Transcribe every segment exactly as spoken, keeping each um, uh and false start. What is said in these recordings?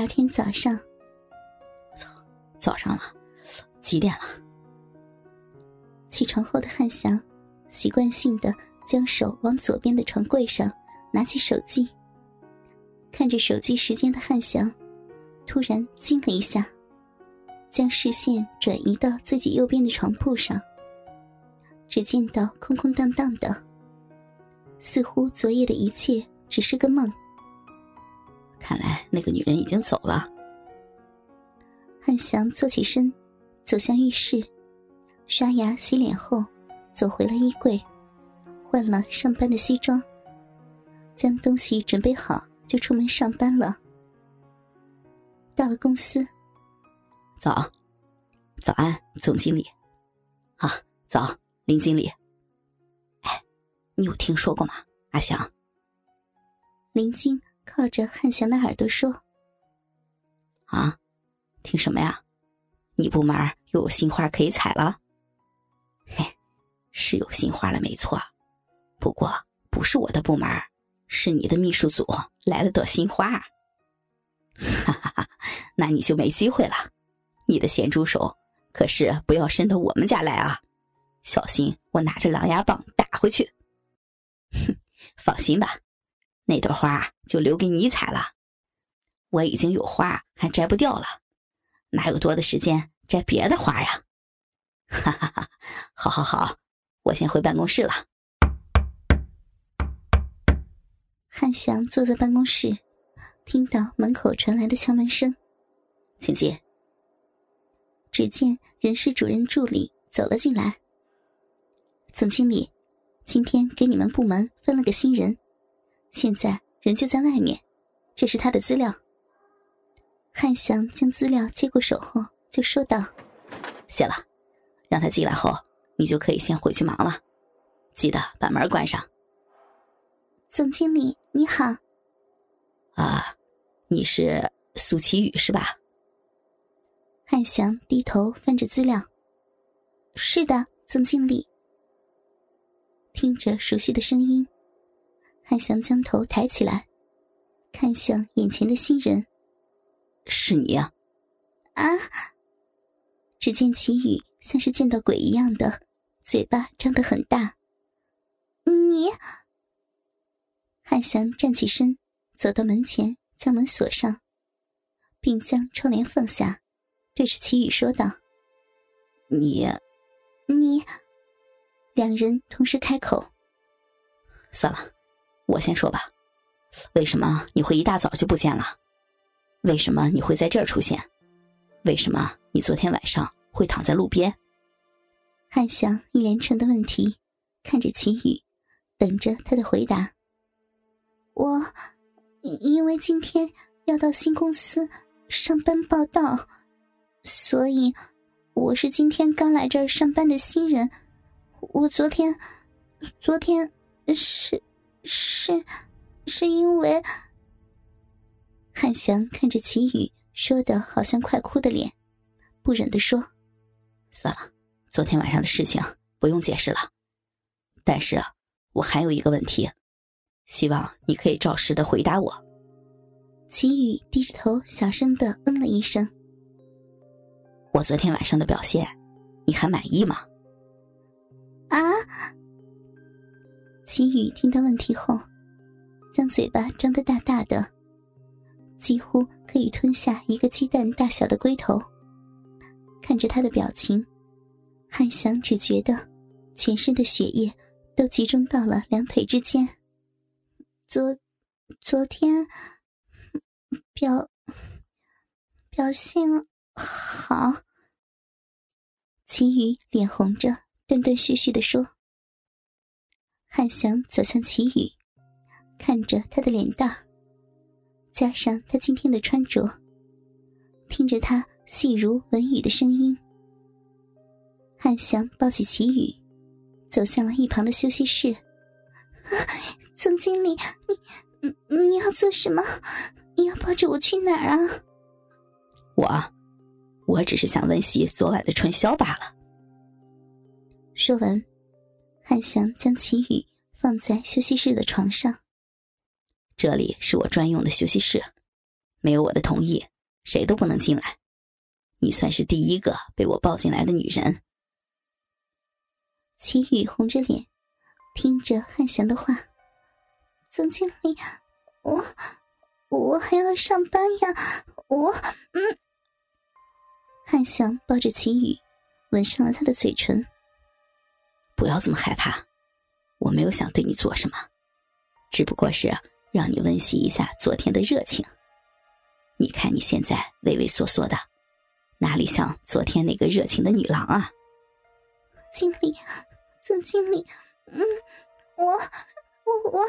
二天早上。 早早上了，几点了？ 起床后的汉翔习惯性地将手往左边的床柜上拿起手机，看着手机时间的汉翔突然惊了一下，将视线转移到自己右边的床铺上，只见到空空荡荡的，似乎昨夜的一切只是个梦。 看来那个女人已经走了。 汉翔坐起身走向浴室，刷牙洗脸后走回了衣柜，换了上班的西装，将东西准备好就出门上班了。到了公司。 早早安总经理。啊，早林经理。哎，你有听说过吗，阿翔？ 林晶靠着汉翔的耳朵说。 啊，听什么呀？你部门又有新花可以采了？嘿，是有新花了没错，不过不是我的部门，是你的秘书组来了朵新花。哈哈哈，那你就没机会了，你的咸猪手可是不要伸到我们家来啊，小心我拿着狼牙棒打回去。哼，放心吧，那朵花就留给你采了，我已经有花还摘不掉了，哪有多的时间摘别的花呀？哈哈哈，好好好，我先回办公室了。 汉翔坐在办公室，听到门口传来的敲门声。 请进。 只见人事主任助理走了进来。总经理，今天给你们部门分了个新人，现在人就在外面，这是他的资料。汉翔将资料接过手后就说道。 谢了，让他进来后你就可以先回去忙了，记得把门关上。 总经理你好。 啊，你是苏启宇是吧？ 汉翔低头翻着资料。是的，总经理。听着熟悉的声音，汉翔将头抬起来，看向眼前的新人。 是你啊？ 啊！只见齐宇像是见到鬼一样的，嘴巴张得很大。你……汉翔站起身，走到门前，将门锁上，并将窗帘放下，对着齐宇说道： 你…… 你……两人同时开口。 算了，我先说吧，为什么你会一大早就不见了？为什么你会在这儿出现？为什么你昨天晚上会躺在路边？ 汉翔一连串的问题，看着齐宇，等着他的回答。我因为今天要到新公司上班报道，所以我是今天刚来这儿上班的新人。我昨天昨天是是是因为……汉翔看着齐宇说的好像快哭的脸，不忍地说： 算了，昨天晚上的事情不用解释了，但是我还有一个问题，希望你可以照实的回答我。 齐宇低着头小声的嗯了一声。 我昨天晚上的表现你还满意吗？ 啊！齐宇听到问题后，将嘴巴张得大大的，几乎可以吞下一个鸡蛋大小的龟头。看着他的表情，汉翔只觉得全身的血液都集中到了两腿之间。昨昨天表表现好。齐宇脸红着断断续续地说。汉翔走向齐宇，看着他的脸蛋，加上他今天的穿着，听着他细如蚊语的声音，汉翔抱起齐宇，走向了一旁的休息室。啊，总经理，你你你要做什么？你要抱着我去哪儿啊？ 我我只是想温习昨晚的春宵罢了。 说完，汉翔将齐宇放在休息室的床上。 这里是我专用的休息室，没有我的同意谁都不能进来。你算是第一个被我抱进来的女人。 齐宇红着脸，听着汉翔的话：“总经理，我我还要上班呀，我嗯。”汉翔抱着齐宇，吻上了他的嘴唇。 不要这么害怕，我没有想对你做什么，只不过是让你温习一下昨天的热情。你看你现在畏畏缩缩的，哪里像昨天那个热情的女郎啊？ 经理，总经理，嗯，我我我。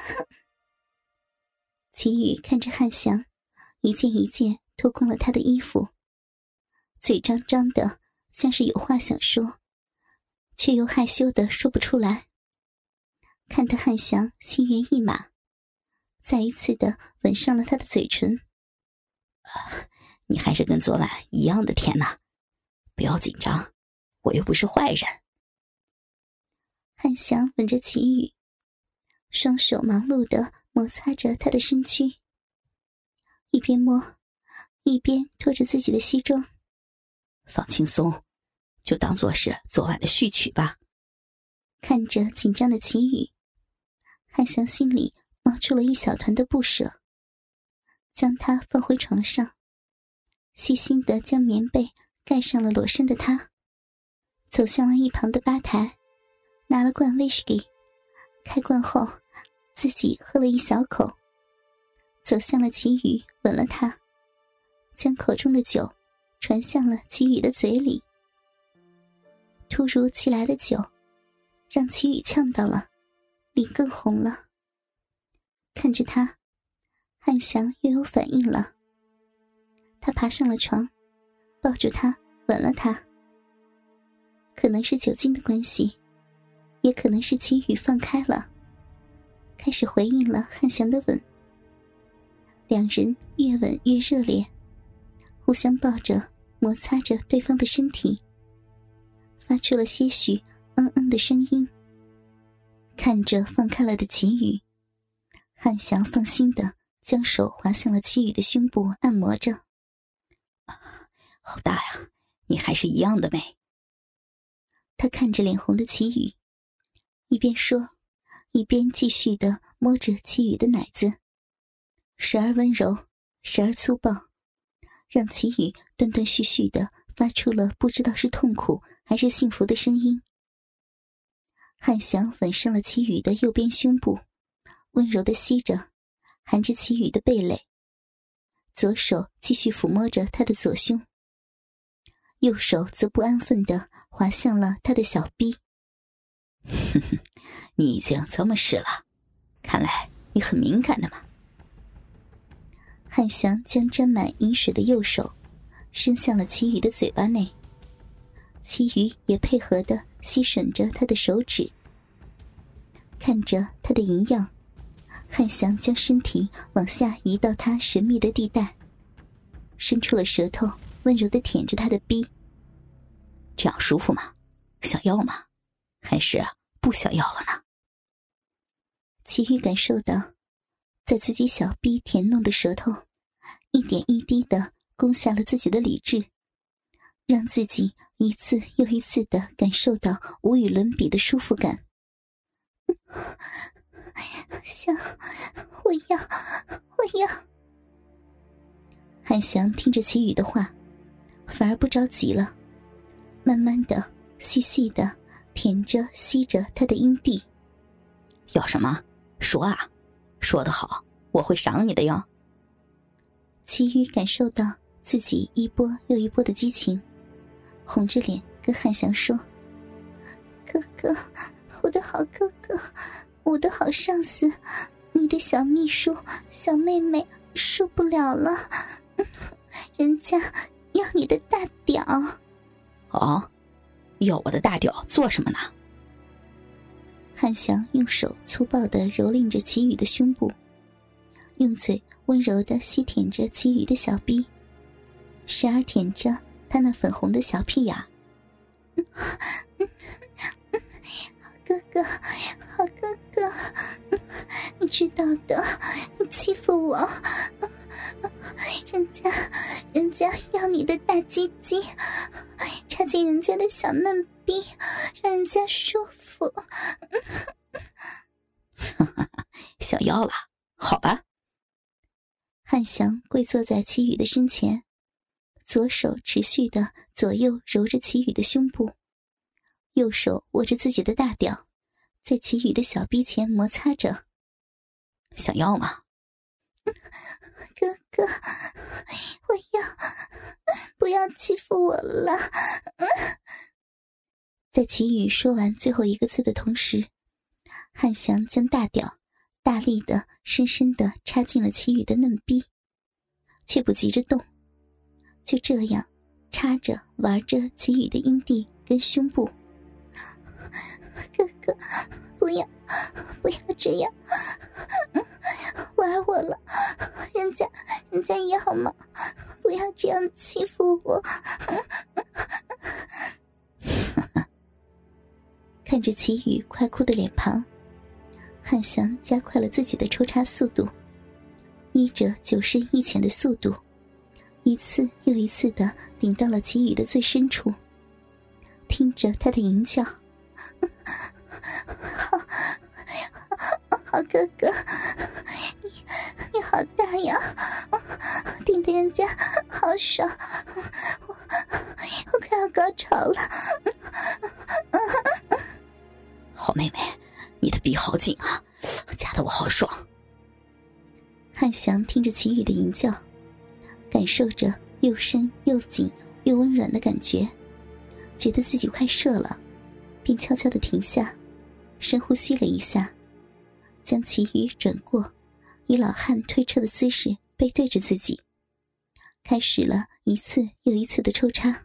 齐宇看着汉翔，一件一件脱光了他的衣服，嘴张张的，像是有话想说，却又害羞的说不出来。看得汉翔心猿意马，再一次的吻上了他的嘴唇。 呃、你还是跟昨晚一样的甜呢，不要紧张，我又不是坏人。 汉翔吻着齐宇，双手忙碌地摩擦着他的身躯，一边摸一边脱着自己的西装。 放轻松，就当作是昨晚的序曲吧。 看着紧张的齐宇，汉翔心里冒出了一小团的不舍，将他放回床上，细心地将棉被盖上了裸身的他，走向了一旁的吧台，拿了罐威士忌，开罐后自己喝了一小口，走向了齐宇，吻了他，将口中的酒传向了齐宇的嘴里。突如其来的酒让齐宇呛到了，脸更红了。看着他，汉翔又有反应了，他爬上了床，抱住他，吻了他。可能是酒精的关系，也可能是齐宇放开了，开始回应了汉翔的吻。两人越吻越热烈，互相抱着摩擦着对方的身体，发出了些许嗯嗯的声音。看着放开了的齐宇，汉翔放心地将手滑向了齐宇的胸部，按摩着。 好大呀，你还是一样的美。 他看着脸红的齐宇，一边说一边继续地摸着齐宇的奶子，时而温柔，时而粗暴，让齐宇断断续续地发出了不知道是痛苦还是幸福的声音。汉翔吻上了齐宇的右边胸部，温柔地吸着，含着齐宇的蓓蕾，左手继续抚摸着他的左胸，右手则不安分地滑向了他的小臂。 哼哼，你已经这么湿了，看来你很敏感的嘛。 汉翔将沾满饮水的右手伸向了齐宇的嘴巴内，齐宇也配合地吸吮着他的手指。看着他的淫样，汉翔将身体往下移到他神秘的地带，伸出了舌头，温柔地舔着他的逼。 这样舒服吗？想要吗？还是不想要了呢？ 齐宇感受到在自己小臂舔弄的舌头一点一滴地攻下了自己的理智，让自己一次又一次地感受到无与伦比的舒服感。想，我要，我要。汉翔听着齐宇的话，反而不着急了，慢慢的、细细的舔着、吸着他的阴蒂。 要什么？说啊，说得好，我会赏你的哟。 齐宇感受到自己一波又一波的激情，红着脸跟汉翔说：“哥哥，我的好哥哥，我的好上司，你的小秘书、小妹妹受不了了，人家要你的大屌。” 哦，要我的大屌做什么呢？ 汉翔用手粗暴地蹂躏着齐宇的胸部，用嘴温柔地吸舔着齐宇的小臂，时而舔着他那粉红的小屁眼。哥哥，好哥哥，你知道的，你欺负我，人家人家要你的大鸡鸡插进人家的小嫩逼，让人家舒服。 想要了，好吧。 汉翔跪坐在齐宇的身前，左手持续的左右揉着齐宇的胸部，右手握着自己的大屌，在齐宇的小臂前摩擦着。 想要吗？ 哥哥，我要，不要欺负我了。在齐宇说完最后一个字的同时，汉翔将大屌大力的深深的插进了齐宇的嫩逼，却不急着动，就这样插着玩着齐宇的阴蒂跟胸部。哥哥，不要不要这样玩我了，人家人家要吗？不要这样欺负我。看着齐宇快哭的脸庞，汉翔加快了自己的抽插速度，依着九深一浅的速度，一次又一次地顶到了齐宇的最深处。听着他的吟叫，好好哥哥，你你好大呀，顶得人家好爽，我我快要高潮了。 好妹妹，你的逼好紧啊，夹得我好爽。 汉翔听着齐宇的吟叫，感受着又深又紧又温软的感觉，觉得自己快射了，便悄悄地停下，深呼吸了一下，将齐宇转过，以老汉推车的姿势背对着自己，开始了一次又一次的抽插。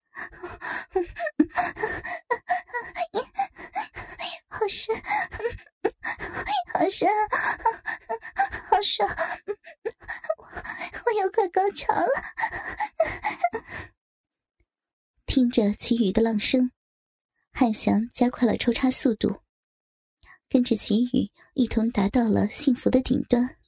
好深，好深，好爽，我我又快高潮了。听着齐宇的浪声，汉翔加快了抽插速度，跟着齐宇一同达到了幸福的顶端。